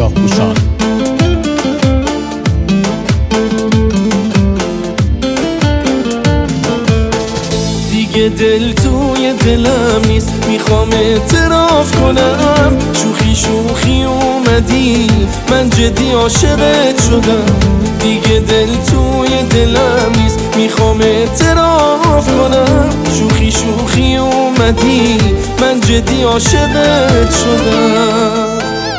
سیاه پوشان. دیگه دل توی دلم نیست، میخوام اعتراف کنم. شوخی شوخی اومدی، من جدی عاشقت شدم. دیگه دل توی دلم نیست، میخوام اعتراف کنم. شوخی شوخی اومدی، من جدی عاشقت شدم.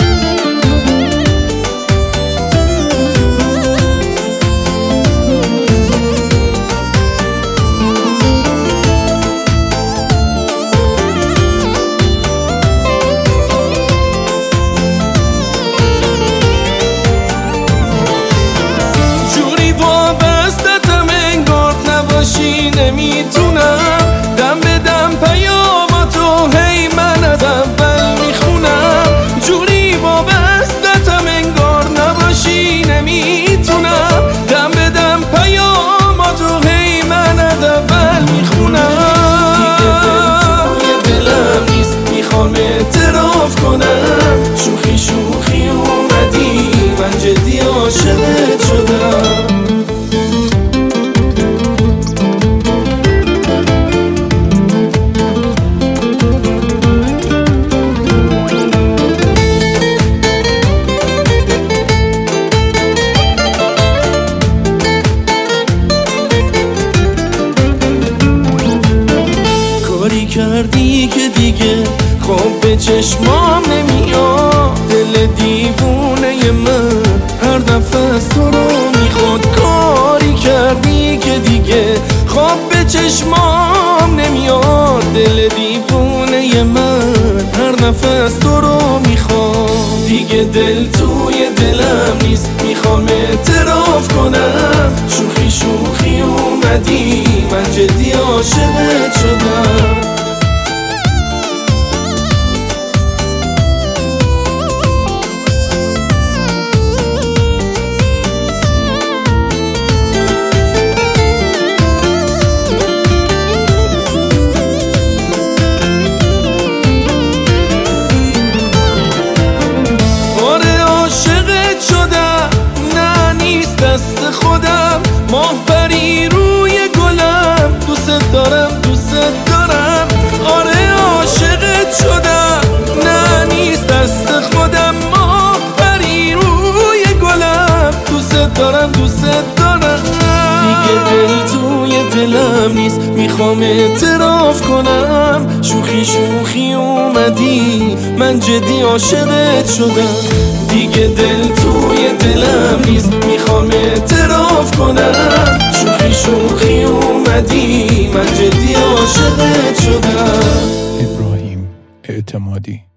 نمیتونم دم به دم پیاماتو هی من از اول میخونم. جوری وابستتم انگار نباشی. نمیتونم دم به دم پیاماتو هی من از اول میخونم. دیگه دل توی دلم نیست، میخوام اعتراف کنم. شوخی شوخی اومدی، من جدی عاشقت شدم. کردی که دیگه خواب به چشمام نمیاد. دل دیوونه من هر دفعه از تو رو میخواد. کاری کردی که دیگه خواب به چشمام نمیاد. دل دیوونه من هر دفعه از تو رو میخواد. دیگه دل توی دلم نیست، میخوام اعتراف کنم. شوخی شوخی اومدی، من جدی عاشقت شدم. دست خودم ماه پری روی گلم. دوست دارم دوست دارم، آره عاشقت شدم. نه نیست دست خودم ماه پری روی گلم. دوست دارم دوست دارم. دیگه دل توی دلم نیست، میخوام اعتراف کنم. شوخی شوخی اومدی، من جدی عاشقت شدم. دیگه دل توی دلم نیست، میخوام اعتراف کنم. شوخی شوخی اومدی، من جدی عاشقت شدم. ابراهیم اعتمادی.